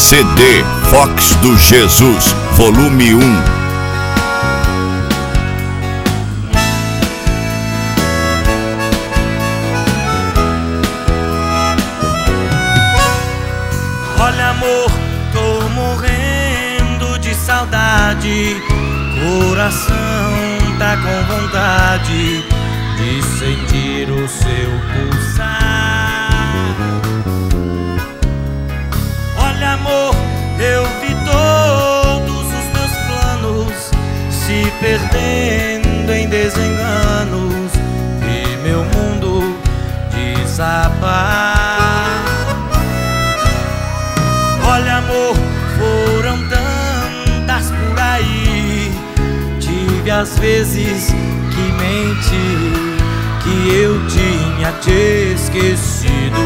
CD Fox do Jesus, volume 1. Olha, amor, tô morrendo de saudade. Coração tá com vontade de sentir o seu pulsar. Olha, amor, eu vi todos os meus planos se perdendo em desenganos, vi meu mundo desabar. Olha, amor, foram tantas por aí. Tive as vezes que menti, que eu tinha te esquecido.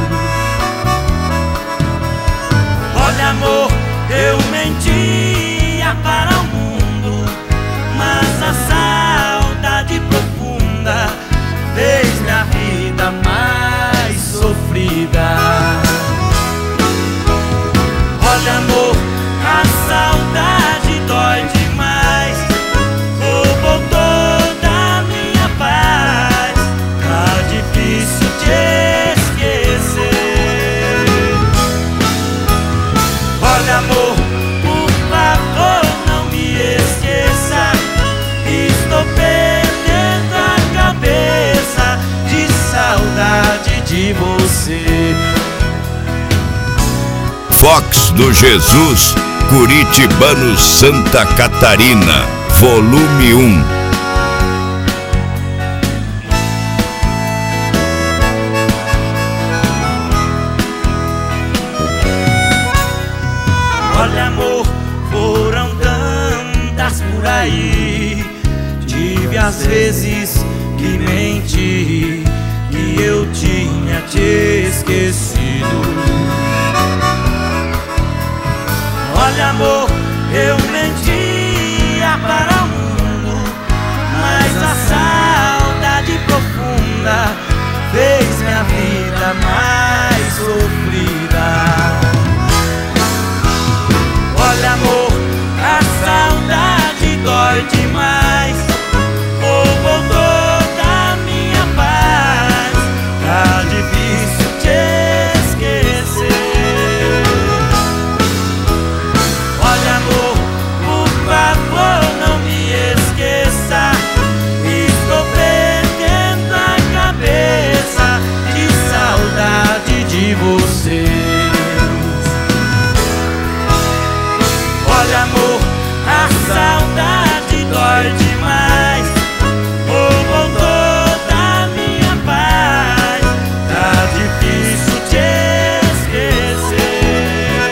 Olha, amor, eu mentia para o mundo, mas a saudade profunda fez minha vida mais sofrida. Olha, amor, a saudade dói demais, roubou toda a minha paz, tá difícil te esquecer. Olha, amor, por favor, não me esqueça, estou perdendo a cabeça de saudade de você. Fox do Jesus, Curitibano, Santa Catarina, volume 1. Olha, amor, foram tantas por aí. Tive as vezes que menti, que eu tinha te esquecido. Olha, amor, eu mentia para o mundo, mas a saudade profunda fez minha vida mais sofrida. Olha, amor, a saudade dói demais, roubou toda a minha paz, tá difícil te esquecer. Olha, amor, por favor, não me esqueça, estou perdendo a cabeça de saudade de você. Olha, amor, a saudade dói demais, roubou toda a minha paz, tá difícil te esquecer.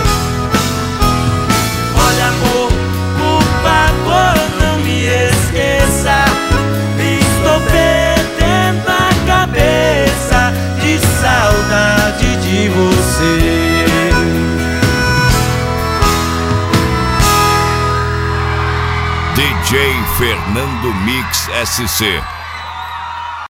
Olha, amor, por favor, não me esqueça, estou perdendo a cabeça de saudade de você. DJ Fernando Mix SC.